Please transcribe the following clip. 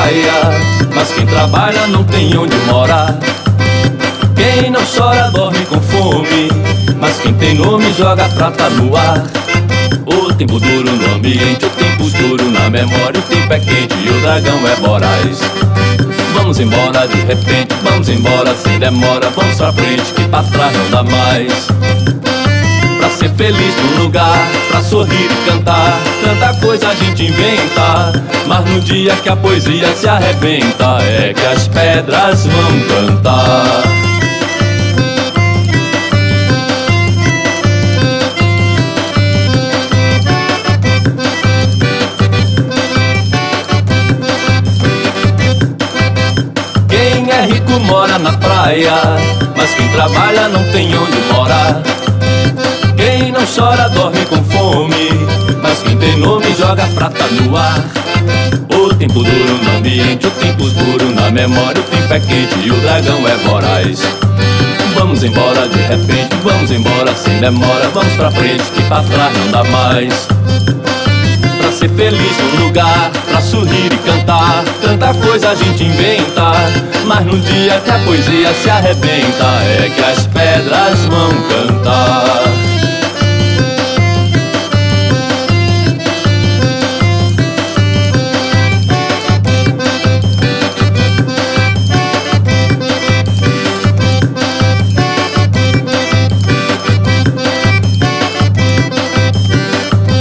praia, mas quem trabalha não tem onde morar. Quem não chora dorme com fome, mas quem tem nome joga prata no ar. O tempo duro no ambiente, o tempo escuro na memória, o tempo é quente e o dragão é voraz. Vamos embora de repente, vamos embora sem demora, vamos pra frente que pra trás não dá mais. Pra ser feliz num lugar, pra sorrir e cantar, tanta coisa a gente inventa, mas no dia que a poesia se arrebenta é que as pedras vão cantar. Quem é rico mora na praia, mas quem trabalha não tem onde morar. Quem não chora dorme com fome, mas quem tem nome joga prata no ar. O tempo duro no ambiente, o tempo escuro na memória, o tempo é quente e o dragão é voraz. Vamos embora de repente, vamos embora sem demora, vamos pra frente que pra trás não dá mais. Pra ser feliz num lugar, pra sorrir e cantar, tanta coisa a gente inventa, mas no dia que a poesia se arrebenta é que as pedras vão cantar.